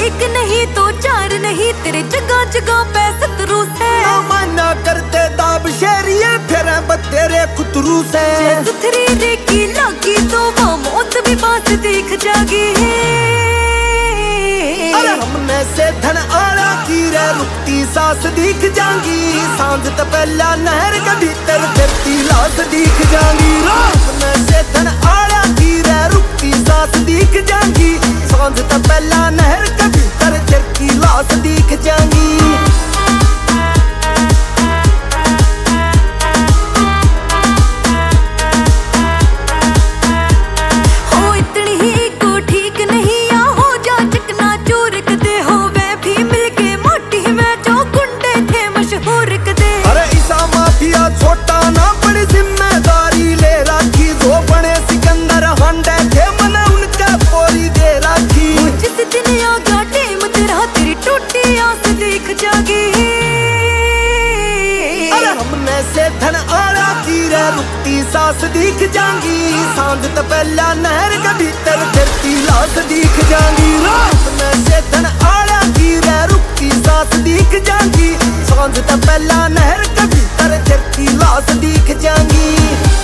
एक नहीं तो चार नहीं, तेरे जगह जगह पे शत्रु से। मना करते दाब शेरिए फिर तेरे खुतरू से। सुथरी रेकी लागी तो वो मौत भी पास दिख जागी है। अरे हमने से धन आला की रे रुकती सांस दिख जाएगी। सांझ तो पहला नहर के भीतर धरती लाश दिख जाएगी। हमने से धन आला की रे रुकती सांस दिख जाएगी। सांझ तो पहला नहर के भीतर धरती लाश दिख जाएगी। छोटा ना बड़ी जिम्मेदारी ले राखी, जो बने सिकंदर हांडे थे मना उनका पूरी दे राखी। जिस दिन आगा टेम तेरा तेरी टूटी आस दिख जागी। अरे हमने से धन आला की रे रुकती सांस दिख जाएगी। सांझ तो पहला नहर के भीतर धरती लाश दिख जाएगी। हमने से धन आला की रे रुकती सांस दिख जाएगी। सांझ तो पहला नहर के भीतर धरती लाश दिख जाएगी।